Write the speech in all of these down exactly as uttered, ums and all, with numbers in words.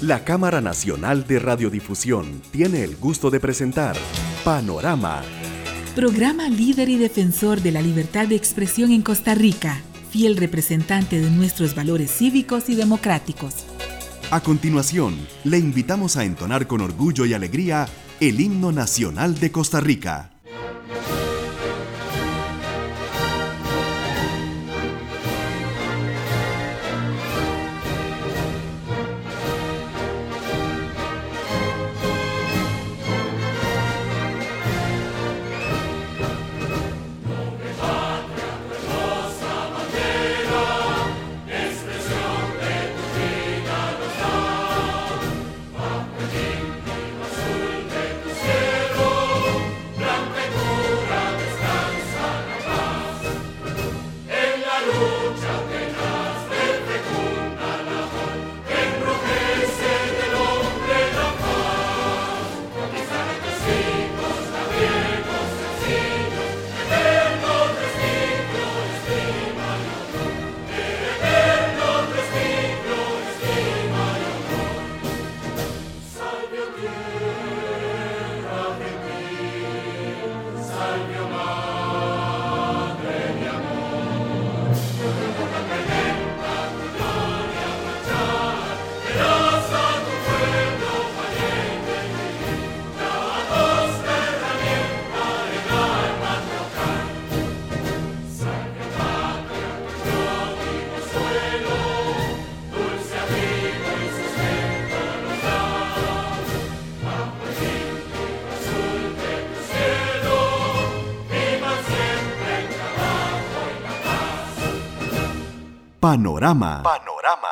La Cámara Nacional de Radiodifusión tiene el gusto de presentar Panorama. Programa líder y defensor de la libertad de expresión en Costa Rica, fiel representante de nuestros valores cívicos y democráticos. A continuación, le invitamos a entonar con orgullo y alegría el himno nacional de Costa Rica. Panorama. Panorama.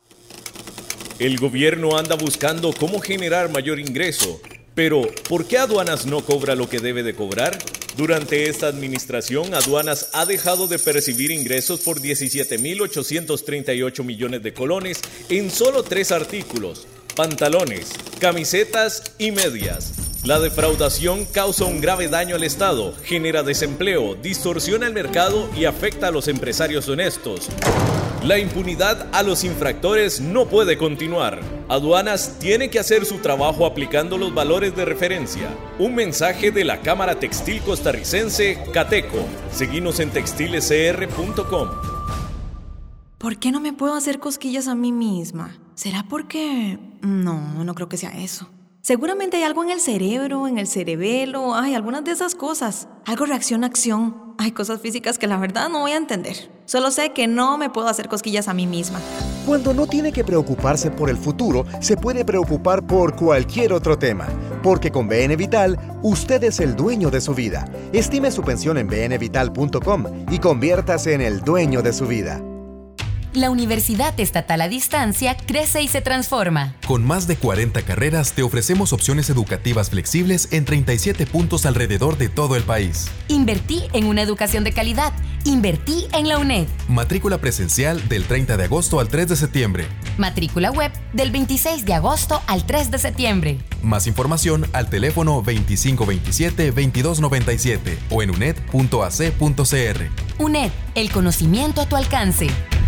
El gobierno anda buscando cómo generar mayor ingreso, pero ¿por qué Aduanas no cobra lo que debe de cobrar? Durante esta administración, Aduanas ha dejado de percibir ingresos por diecisiete mil ochocientos treinta y ocho millones de colones en solo tres artículos: pantalones, camisetas y medias. La defraudación causa un grave daño al Estado, genera desempleo, distorsiona el mercado y afecta a los empresarios honestos. La impunidad a los infractores no puede continuar. Aduanas tiene que hacer su trabajo aplicando los valores de referencia. Un mensaje de la Cámara Textil Costarricense, Cateco. Seguinos en textiles c r punto com. ¿Por qué no me puedo hacer cosquillas a mí misma? ¿Será porque...? No, no creo que sea eso. Seguramente hay algo en el cerebro, en el cerebelo, ay, algunas de esas cosas. Algo reacción-acción. Hay cosas físicas que la verdad no voy a entender. Solo sé que no me puedo hacer cosquillas a mí misma. Cuando no tiene que preocuparse por el futuro, se puede preocupar por cualquier otro tema. Porque con B N Vital, usted es el dueño de su vida. Estime su pensión en b n vital punto com y conviértase en el dueño de su vida. La Universidad Estatal a Distancia crece y se transforma. Con más de cuarenta carreras, te ofrecemos opciones educativas flexibles en treinta y siete puntos alrededor de todo el país. Invertí en una educación de calidad. Invertí en la UNED. Matrícula presencial del treinta de agosto al tres de septiembre. Matrícula web del veintiséis de agosto al tres de septiembre. Más información al teléfono veinticinco veintisiete veintidós noventa y siete o en uned punto a c punto c r. UNED, el conocimiento a tu alcance.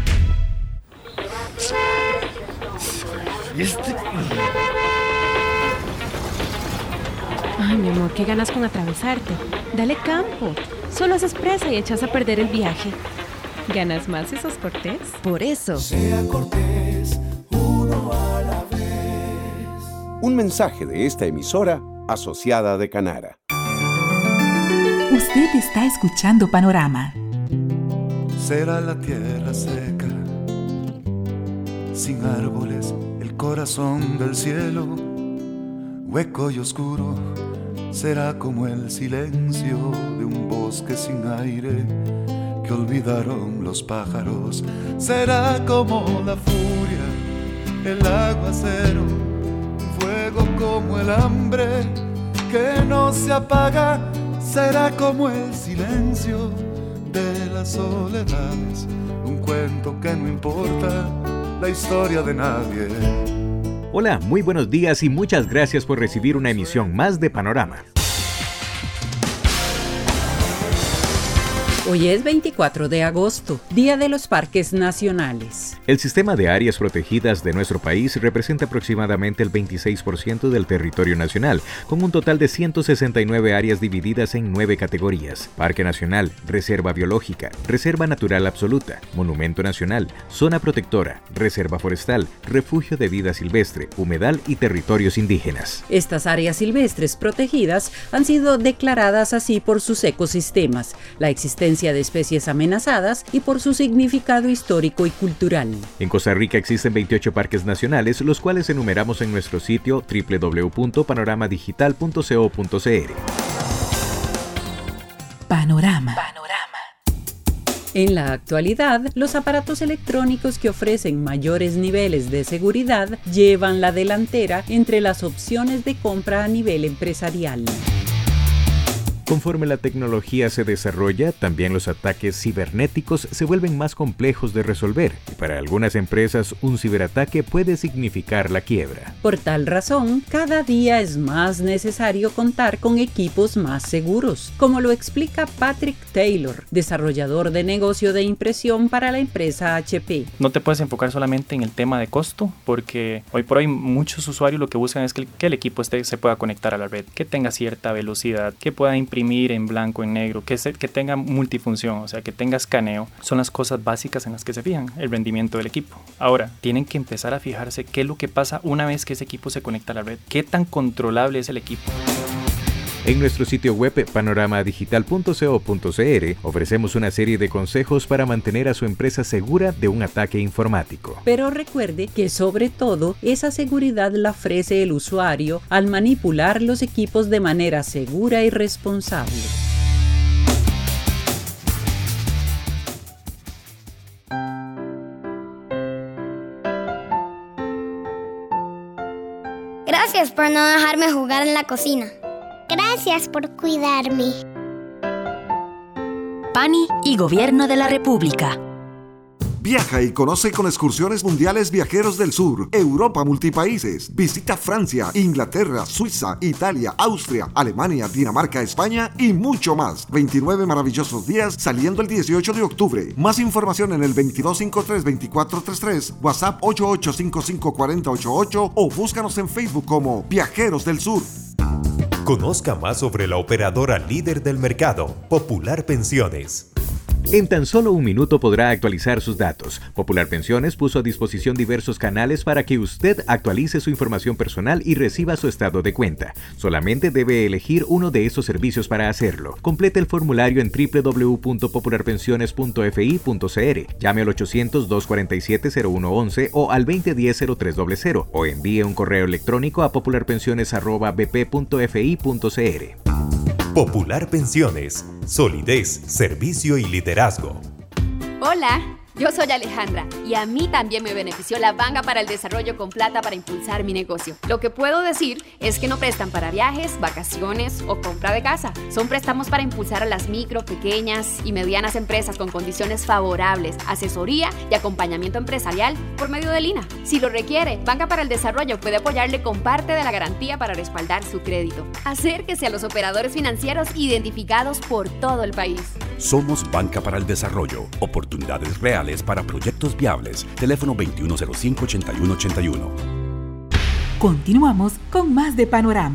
¿Y este? Ay, mi amor, qué ganas con atravesarte. Dale campo. Solo haces presa y echas a perder el viaje. ¿Ganas más si sos cortés? Por eso. Sea cortés, uno a la vez. Un mensaje de esta emisora asociada de Canara. Usted está escuchando Panorama. Será la tierra seca, sin árboles, el corazón del cielo, hueco y oscuro, será como el silencio de un bosque sin aire que olvidaron los pájaros. Será como la furia, el aguacero, un fuego como el hambre que no se apaga. Será como el silencio de las soledades, un cuento que no importa la historia de nadie. Hola, muy buenos días y muchas gracias por recibir una emisión más de Panorama. Hoy es veinticuatro de agosto, Día de los Parques Nacionales. El sistema de áreas protegidas de nuestro país representa aproximadamente el veintiséis por ciento del territorio nacional, con un total de ciento sesenta y nueve áreas divididas en nueve categorías: Parque Nacional, Reserva Biológica, Reserva Natural Absoluta, Monumento Nacional, Zona Protectora, Reserva Forestal, Refugio de Vida Silvestre, Humedal y Territorios Indígenas. Estas áreas silvestres protegidas han sido declaradas así por sus ecosistemas, la existencia de especies amenazadas y por su significado histórico y cultural. En Costa Rica existen veintiocho parques nacionales, los cuales enumeramos en nuestro sitio doble u doble u doble u punto panorama digital punto co punto c r. Panorama. En la actualidad, los aparatos electrónicos que ofrecen mayores niveles de seguridad llevan la delantera entre las opciones de compra a nivel empresarial. Conforme la tecnología se desarrolla, también los ataques cibernéticos se vuelven más complejos de resolver, y para algunas empresas un ciberataque puede significar la quiebra. Por tal razón, cada día es más necesario contar con equipos más seguros, como lo explica Patrick Taylor, desarrollador de negocio de impresión para la empresa H P. No te puedes enfocar solamente en el tema de costo, porque hoy por hoy muchos usuarios lo que buscan es que el, que el equipo esté, se pueda conectar a la red, que tenga cierta velocidad, que pueda imprimir en blanco, en negro, que, se, que tenga multifunción, o sea, que tenga escaneo. Son las cosas básicas en las que se fijan el rendimiento del equipo. Ahora, tienen que empezar a fijarse qué es lo que pasa una vez que ese equipo se conecta a la red, qué tan controlable es el equipo. En nuestro sitio web panorama digital punto co punto c r ofrecemos una serie de consejos para mantener a su empresa segura de un ataque informático. Pero recuerde que sobre todo esa seguridad la ofrece el usuario al manipular los equipos de manera segura y responsable. Gracias por no dejarme jugar en la cocina. Gracias por cuidarme. PANI y Gobierno de la República. Viaja y conoce con Excursiones Mundiales Viajeros del Sur, Europa Multipaíses. Visita Francia, Inglaterra, Suiza, Italia, Austria, Alemania, Dinamarca, España y mucho más. veintinueve maravillosos días saliendo el dieciocho de octubre. Más información en el veintidós cincuenta y tres veinticuatro treinta y tres, WhatsApp ocho ocho cinco cinco cuatro cero ocho ocho o búscanos en Facebook como Viajeros del Sur. Conozca más sobre la operadora líder del mercado, Popular Pensiones. En tan solo un minuto podrá actualizar sus datos. Popular Pensiones puso a disposición diversos canales para que usted actualice su información personal y reciba su estado de cuenta. Solamente debe elegir uno de estos servicios para hacerlo. Complete el formulario en doble u doble u doble u punto popular pensiones punto f i punto c r, llame al ochocientos, dos cuarenta y siete, cero uno once o al veinte diez, cero tres cero cero o envíe un correo electrónico a popularpensiones arroba b p punto f i punto c r. Popular Pensiones, solidez, servicio y liderazgo. Hola, yo soy Alejandra y a mí también me benefició la Banca para el Desarrollo con plata para impulsar mi negocio. Lo que puedo decir es que no prestan para viajes, vacaciones o compra de casa. Son préstamos para impulsar a las micro, pequeñas y medianas empresas con condiciones favorables, asesoría y acompañamiento empresarial por medio de Lina. Si lo requiere, Banca para el Desarrollo puede apoyarle con parte de la garantía para respaldar su crédito. Acérquese a los operadores financieros identificados por todo el país. Somos Banca para el Desarrollo. Oportunidades reales para proyectos viables. Teléfono veintiuno cero cinco, ochenta y uno ochenta y uno. Continuamos con más de Panorama.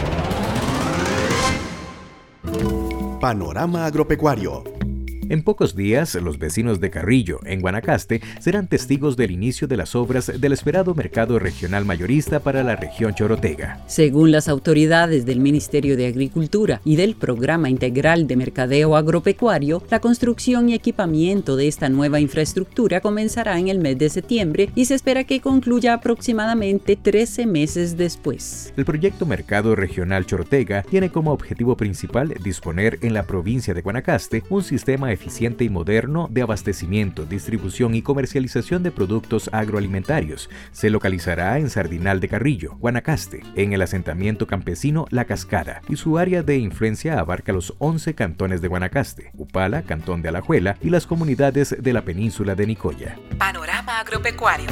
Panorama Agropecuario. En pocos días, los vecinos de Carrillo, en Guanacaste, serán testigos del inicio de las obras del esperado mercado regional mayorista para la región chorotega. Según las autoridades del Ministerio de Agricultura y del Programa Integral de Mercadeo Agropecuario, la construcción y equipamiento de esta nueva infraestructura comenzará en el mes de septiembre y se espera que concluya aproximadamente trece meses después. El proyecto Mercado Regional Chorotega tiene como objetivo principal disponer en la provincia de Guanacaste un sistema eficiente y moderno de abastecimiento, distribución y comercialización de productos agroalimentarios. Se localizará en Sardinal de Carrillo, Guanacaste, en el asentamiento campesino La Cascada, y su área de influencia abarca los once cantones de Guanacaste, Upala, Cantón de Alajuela y las comunidades de la península de Nicoya. Panorama Agropecuario.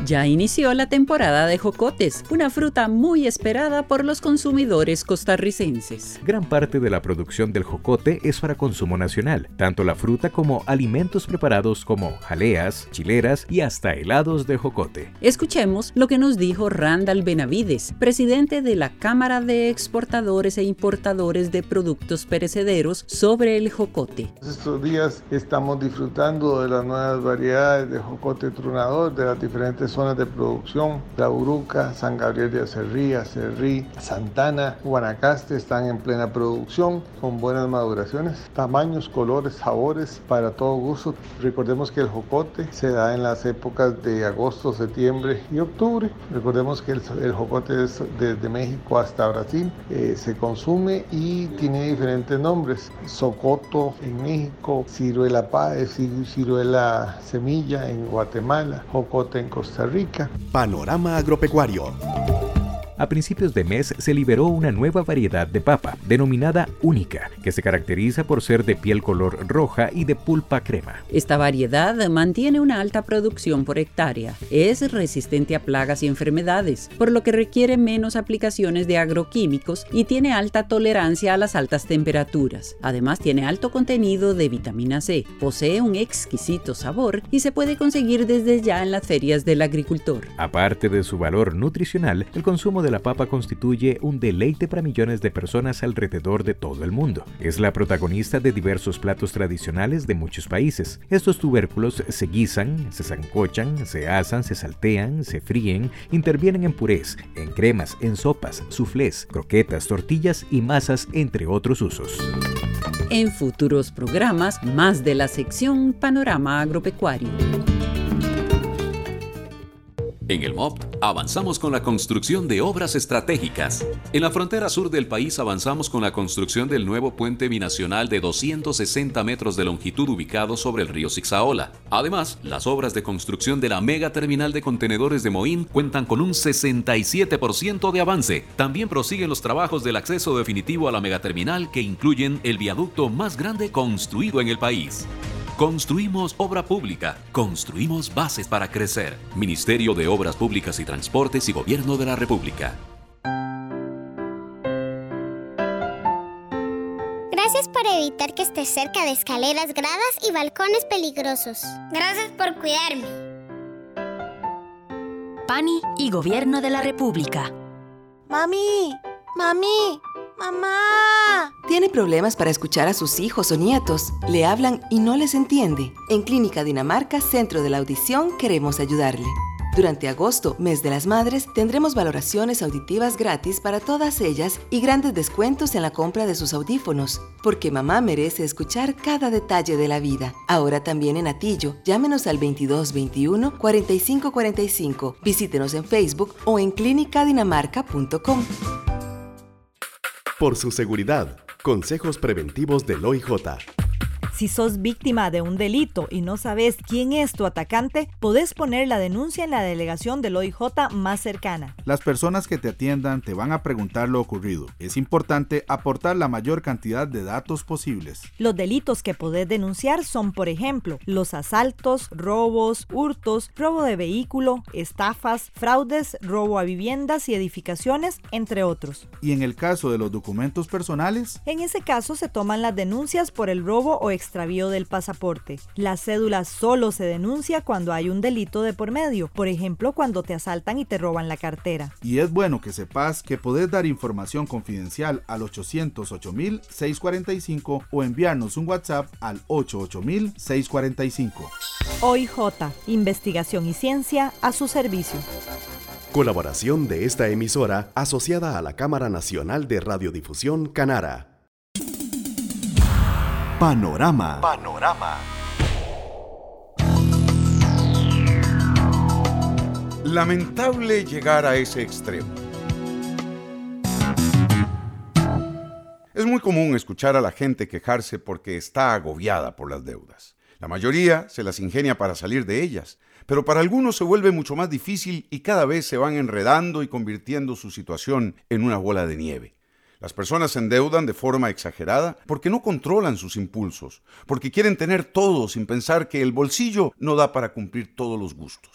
Ya inició la temporada de jocotes, una fruta muy esperada por los consumidores costarricenses. Gran parte de la producción del jocote es para consumo nacional, tanto la fruta como alimentos preparados como jaleas, chileras y hasta helados de jocote. Escuchemos lo que nos dijo Randall Benavides, presidente de la Cámara de Exportadores e Importadores de Productos Perecederos, sobre el jocote. Estos días estamos disfrutando de las nuevas variedades de jocote tronador de las diferentes zonas de producción. La Uruca, San Gabriel de Acerrí, Acerrí, Santana, Guanacaste están en plena producción con buenas maduraciones, tamaños, colores, sabores para todo gusto. Recordemos que el jocote se da en las épocas de agosto, septiembre y octubre. Recordemos que el, el jocote es desde México hasta Brasil, eh, se consume y tiene diferentes nombres: socoto en México, ciruela páez, ciruela semilla en Guatemala, jocote en Costa Rica. Panorama Agropecuario. A principios de mes se liberó una nueva variedad de papa, denominada única, que se caracteriza por ser de piel color roja y de pulpa crema. Esta variedad mantiene una alta producción por hectárea, es resistente a plagas y enfermedades, por lo que requiere menos aplicaciones de agroquímicos y tiene alta tolerancia a las altas temperaturas. Además, tiene alto contenido de vitamina C, posee un exquisito sabor y se puede conseguir desde ya en las ferias del agricultor. Aparte de su valor nutricional, el consumo de la papa constituye un deleite para millones de personas alrededor de todo el mundo. Es la protagonista de diversos platos tradicionales de muchos países. Estos tubérculos se guisan, se sancochan, se asan, se saltean, se fríen, intervienen en purés, en cremas, en sopas, soufflés, croquetas, tortillas y masas, entre otros usos. En futuros programas, más de la sección Panorama Agropecuario. En el M O P avanzamos con la construcción de obras estratégicas. En la frontera sur del país avanzamos con la construcción del nuevo puente binacional de doscientos sesenta metros de longitud ubicado sobre el río Zixaola. Además, las obras de construcción de la mega terminal de contenedores de Moín cuentan con un sesenta y siete por ciento de avance. También prosiguen los trabajos del acceso definitivo a la megaterminal, que incluyen el viaducto más grande construido en el país. Construimos obra pública, construimos bases para crecer. Ministerio de Obras Públicas y Transportes y Gobierno de la República. Gracias por evitar que estés cerca de escaleras, gradas y balcones peligrosos. Gracias por cuidarme. PANI y Gobierno de la República. Mami, mami. ¡Mamá! ¿Tiene problemas para escuchar a sus hijos o nietos? ¿Le hablan y no les entiende? En Clínica Dinamarca, Centro de la Audición, queremos ayudarle. Durante agosto, mes de las madres, tendremos valoraciones auditivas gratis para todas ellas y grandes descuentos en la compra de sus audífonos, porque mamá merece escuchar cada detalle de la vida. Ahora también en Atillo. Llámenos al veintidós veintiuno, cuarenta y cinco cuarenta y cinco. Visítenos en Facebook o en clínica dinamarca punto com. Por su seguridad, consejos preventivos del O I J. Si sos víctima de un delito y no sabes quién es tu atacante, podés poner la denuncia en la delegación del O I J más cercana. Las personas que te atiendan te van a preguntar lo ocurrido. Es importante aportar la mayor cantidad de datos posibles. Los delitos que podés denunciar son, por ejemplo, los asaltos, robos, hurtos, robo de vehículo, estafas, fraudes, robo a viviendas y edificaciones, entre otros. ¿Y en el caso de los documentos personales? En ese caso se toman las denuncias por el robo o extravío del pasaporte. La cédula solo se denuncia cuando hay un delito de por medio, por ejemplo, cuando te asaltan y te roban la cartera. Y es bueno que sepas que podés dar información confidencial al ochocientos ocho mil seiscientos cuarenta y cinco o enviarnos un WhatsApp al ochenta y ocho mil seiscientos cuarenta y cinco. O I J, investigación y ciencia a su servicio. Colaboración de esta emisora asociada a la Cámara Nacional de Radiodifusión Canara. Panorama. Panorama. Lamentable llegar a ese extremo. Es muy común escuchar a la gente quejarse porque está agobiada por las deudas. La mayoría se las ingenia para salir de ellas, pero para algunos se vuelve mucho más difícil y cada vez se van enredando y convirtiendo su situación en una bola de nieve. Las personas se endeudan de forma exagerada porque no controlan sus impulsos, porque quieren tener todo sin pensar que el bolsillo no da para cumplir todos los gustos.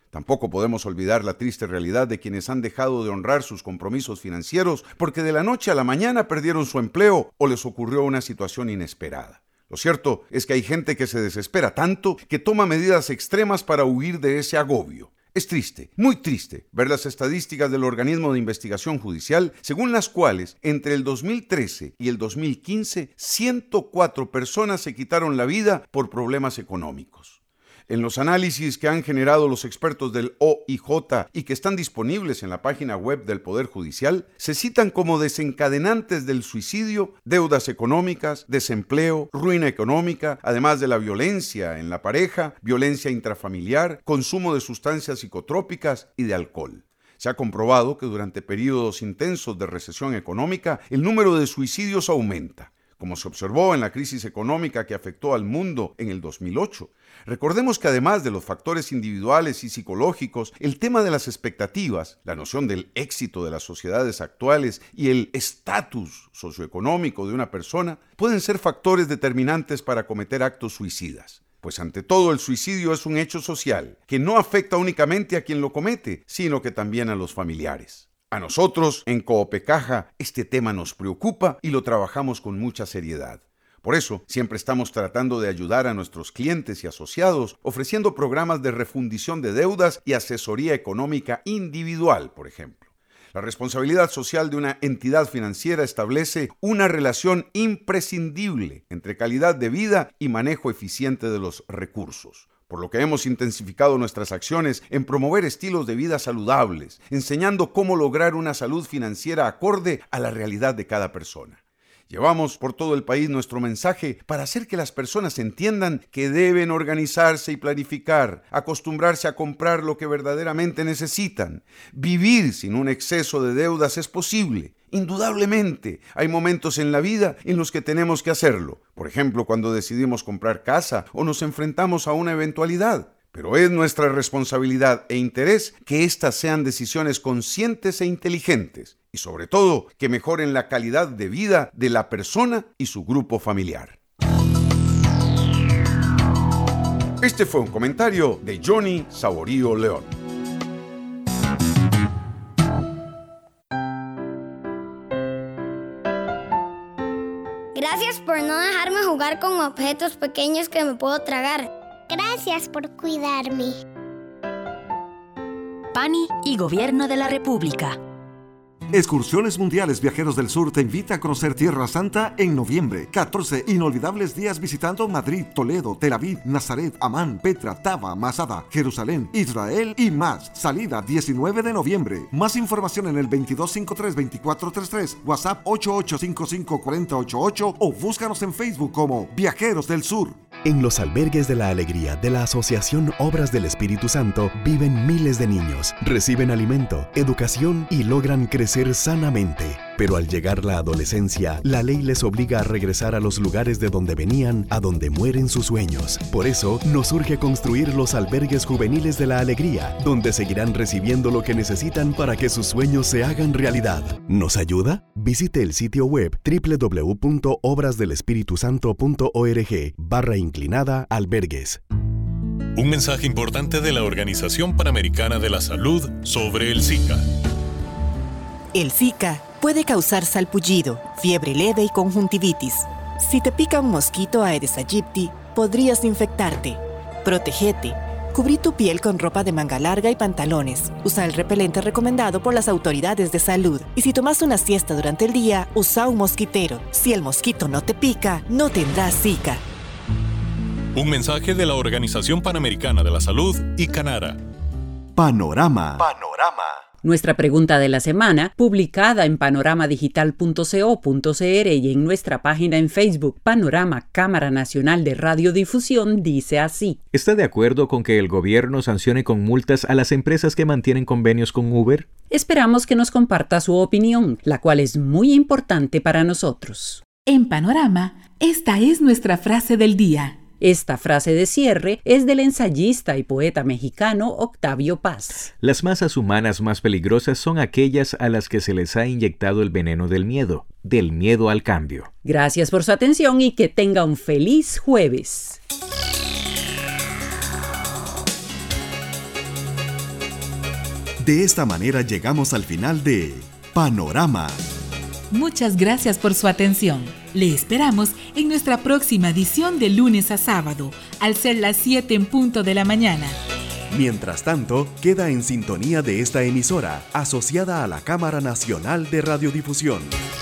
Tampoco podemos olvidar la triste realidad de quienes han dejado de honrar sus compromisos financieros porque de la noche a la mañana perdieron su empleo o les ocurrió una situación inesperada. Lo cierto es que hay gente que se desespera tanto que toma medidas extremas para huir de ese agobio. Es triste, muy triste, ver las estadísticas del organismo de investigación judicial, según las cuales entre el dos mil trece y el dos mil quince, ciento cuatro personas se quitaron la vida por problemas económicos. En los análisis que han generado los expertos del O I J y que están disponibles en la página web del Poder Judicial, se citan como desencadenantes del suicidio deudas económicas, desempleo, ruina económica, además de la violencia en la pareja, violencia intrafamiliar, consumo de sustancias psicotrópicas y de alcohol. Se ha comprobado que durante periodos intensos de recesión económica, el número de suicidios aumenta, como se observó en la crisis económica que afectó al mundo en el dos mil ocho. Recordemos que además de los factores individuales y psicológicos, el tema de las expectativas, la noción del éxito de las sociedades actuales y el estatus socioeconómico de una persona pueden ser factores determinantes para cometer actos suicidas. Pues ante todo el suicidio es un hecho social que no afecta únicamente a quien lo comete, sino que también a los familiares. A nosotros, en Coopecaja, este tema nos preocupa y lo trabajamos con mucha seriedad. Por eso, siempre estamos tratando de ayudar a nuestros clientes y asociados, ofreciendo programas de refundición de deudas y asesoría económica individual, por ejemplo. La responsabilidad social de una entidad financiera establece una relación imprescindible entre calidad de vida y manejo eficiente de los recursos. Por lo que hemos intensificado nuestras acciones en promover estilos de vida saludables, enseñando cómo lograr una salud financiera acorde a la realidad de cada persona. Llevamos por todo el país nuestro mensaje para hacer que las personas entiendan que deben organizarse y planificar, acostumbrarse a comprar lo que verdaderamente necesitan. Vivir sin un exceso de deudas es posible. Indudablemente, hay momentos en la vida en los que tenemos que hacerlo. Por ejemplo, cuando decidimos comprar casa o nos enfrentamos a una eventualidad. Pero es nuestra responsabilidad e interés que éstas sean decisiones conscientes e inteligentes y sobre todo que mejoren la calidad de vida de la persona y su grupo familiar. Este fue un comentario de Johnny Saborío León. Gracias por no dejarme jugar con objetos pequeños que me puedo tragar. Gracias por cuidarme. PANI y Gobierno de la República. Excursiones Mundiales Viajeros del Sur te invita a conocer Tierra Santa en noviembre. catorce inolvidables días visitando Madrid, Toledo, Tel Aviv, Nazaret, Amán, Petra, Taba, Masada, Jerusalén, Israel y más. Salida diecinueve de noviembre. Más información en el veintidós cincuenta y tres veinticuatro treinta y tres, WhatsApp ocho ocho cinco cinco cuatro cero ocho ocho o búscanos en Facebook como Viajeros del Sur. En los albergues de la alegría de la Asociación Obras del Espíritu Santo viven miles de niños, reciben alimento, educación y logran crecer sanamente. Pero al llegar la adolescencia, la ley les obliga a regresar a los lugares de donde venían, a donde mueren sus sueños. Por eso, nos urge construir los albergues juveniles de la alegría, donde seguirán recibiendo lo que necesitan para que sus sueños se hagan realidad. ¿Nos ayuda? Visite el sitio web doble u doble u doble u punto obras del espíritu santo punto org barra inclinada albergues. Un mensaje importante de la Organización Panamericana de la Salud sobre el Zika. El Zika puede causar salpullido, fiebre leve y conjuntivitis. Si te pica un mosquito Aedes aegypti, podrías infectarte. Protégete. Cubrí tu piel con ropa de manga larga y pantalones. Usa el repelente recomendado por las autoridades de salud. Y si tomas una siesta durante el día, usa un mosquitero. Si el mosquito no te pica, no tendrás Zika. Un mensaje de la Organización Panamericana de la Salud y Canara. Panorama. Panorama. Nuestra pregunta de la semana, publicada en panorama digital punto co punto cr y en nuestra página en Facebook, Panorama Cámara Nacional de Radiodifusión, dice así. ¿Está de acuerdo con que el gobierno sancione con multas a las empresas que mantienen convenios con Uber? Esperamos que nos comparta su opinión, la cual es muy importante para nosotros. En Panorama, esta es nuestra frase del día. Esta frase de cierre es del ensayista y poeta mexicano Octavio Paz. Las masas humanas más peligrosas son aquellas a las que se les ha inyectado el veneno del miedo, del miedo al cambio. Gracias por su atención y que tenga un feliz jueves. De esta manera llegamos al final de Panorama. Muchas gracias por su atención. Le esperamos en nuestra próxima edición de lunes a sábado, al ser las siete en punto de la mañana. Mientras tanto, queda en sintonía de esta emisora, asociada a la Cámara Nacional de Radiodifusión.